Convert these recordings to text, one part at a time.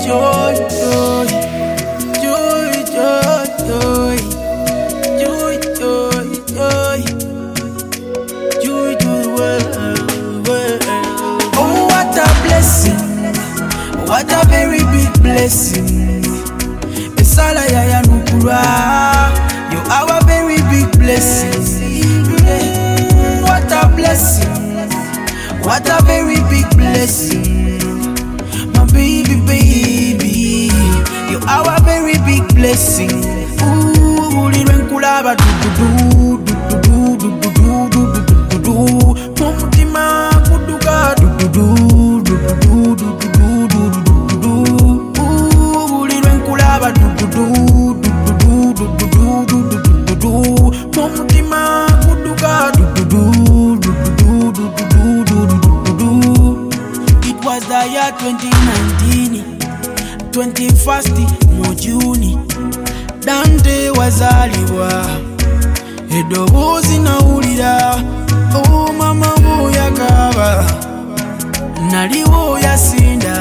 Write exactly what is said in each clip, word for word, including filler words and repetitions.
joy, joy, joy, joy, joy, joy, joy, joy, joy to the world, world. Oh, what a blessing, what a very big blessing. Esala ya ya nukura, you are a very big blessing. What a blessing, what a very big blessing. My baby, baby, you are a very big blessing. Ooh, lirenkulaba do do do do do do do do do do do. Mumutima kuduka do do do do do do do do do do. Ooh, lirenkulaba do do do do do do do do do do. Mumutima kuduka do do do do do do do do do. It was the year twenty nineteen, twenty-first mu June. Dante wazaliwa, edobuzi nawulira. Oh mama buyagaba, naliwo yasinda.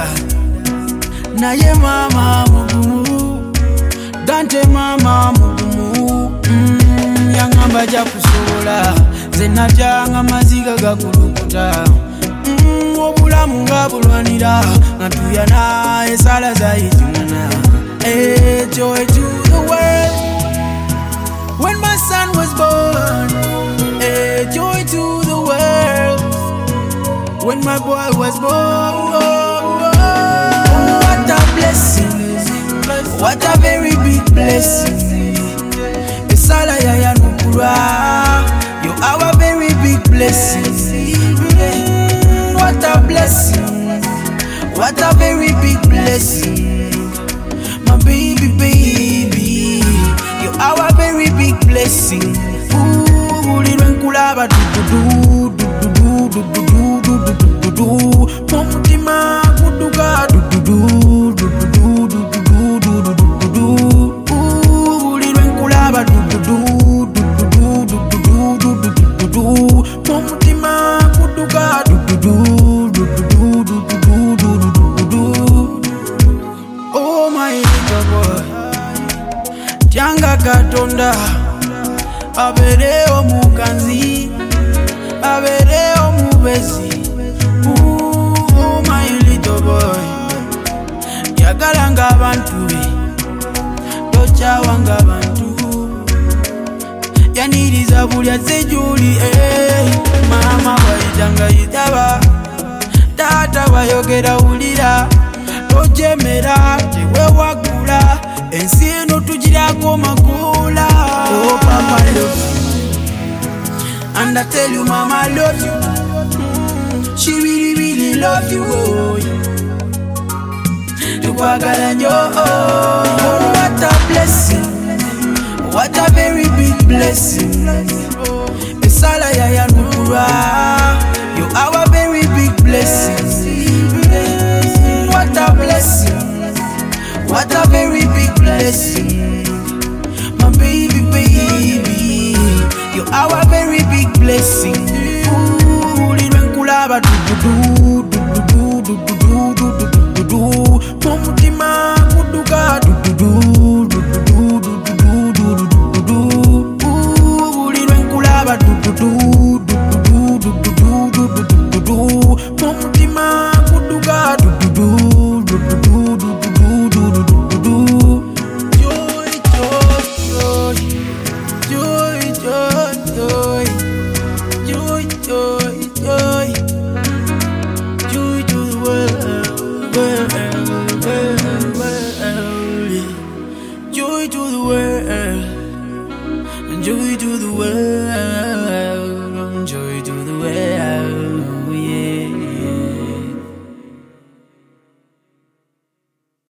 Naye mama mugumu, Dante mama mugumu. mm, Yangamba ja kusobola, ze najanga maziga gakulukuta. mm, Obulamu nga bulwanira, nga tuyana esala zayitungana. Hey, joy to the world. When my son was born, hey, joy to the world. When my boy was born, oh, what a blessing, what a very big blessing. Esala ya ya nukura, you are a very big blessing. What a blessing, what a very big blessing. My baby, baby, you are a very big blessing. Ooh, lirenkulaba do do do do do do do do do do. Mumutima kuduka do do do do do do do do do do. Ooh, lirenkulaba do do do do do do do do do do. Mumutima kuduka do do do do do do do do do do. Oh my little boy, Tyanga Katonda, abereo mukanzi, abereo mubezi. Oh my little boy, yagalanga abantu be, tochawanga abantu. Yaniriza bulya sejuli, eh. Mama wayitanga yitaba, tata wayogera wulira. Tojemera tewe wagula, ensi eno tugirako makula. Oh papa love you, and I tell you mama love you. mm, She really really love you. Oh, tukwagala nyo. Oh, what a blessing, what a very big blessing. Esala ya ya nukura, you are a very big blessing. What a blessing, what a very big blessing. My baby, baby, you are a very big blessing. Ooh, lirenkulaba do do do do do do do do do do. Mumutima kuduka do do do do do do do do do. Ooh, lirenkulaba do do do do do do do do do. Mumutima kuduka do do do. Joy to the world, joy to the world.